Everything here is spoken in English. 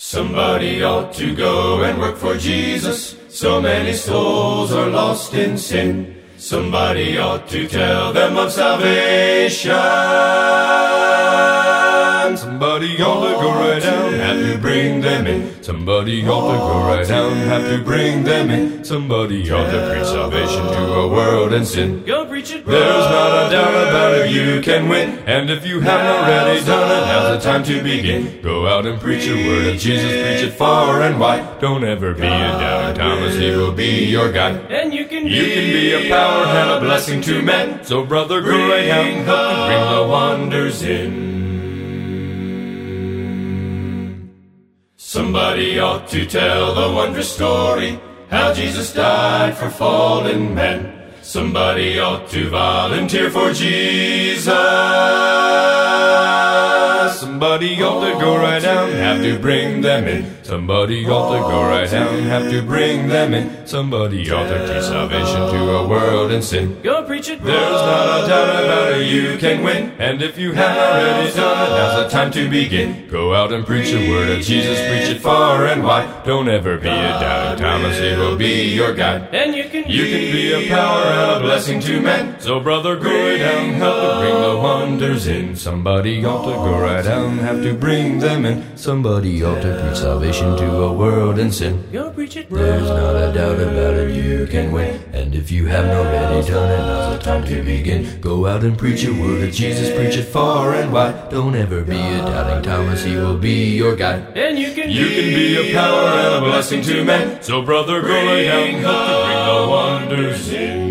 Somebody ought to go and work for Jesus. So many souls are lost in sin. Somebody ought to tell them of salvation. Somebody ought to go right down, have to bring them in. Somebody ought to go right down, have to bring them in. Somebody ought to preach salvation to a world in sin. Go preach it, There's not a doubt about it, you can win. And if you haven't already done it, now's the time to begin. Go out and preach the word of Jesus, preach it far and wide. Don't ever be a doubting Thomas, he will be your guide. and you can be a power and a blessing to men. So brother, go right out and help to bring the wonders in. Somebody ought to tell the wondrous story, how Jesus died for fallen men. Somebody ought to volunteer for Jesus. Somebody ought to go right down, have to bring them in. Somebody ought to go right down, have to bring them in. Somebody ought to teach salvation to a world in sin. go preach it. There's not a doubt about it, you can win. And if you haven't already done it, now's the time to begin. Go out and preach the word of Jesus, preach it far and wide. Don't ever be a doubting Thomas, he will be your guide. And you can be a power and a blessing to men. So brother, go right down, help to bring the wonders in. Somebody ought to go right down, have to bring them in. Somebody ought to preach salvation to a world in sin. go preach it. There's not a doubt about it, you can win. And if you haven't already done it, now's the time to begin. Go out and preach the word of Jesus, preach it far and wide. Don't ever be a doubting Thomas, he will be your guide. And you can be a power and a blessing to men. So brother, go right down, help to bring the wonders in.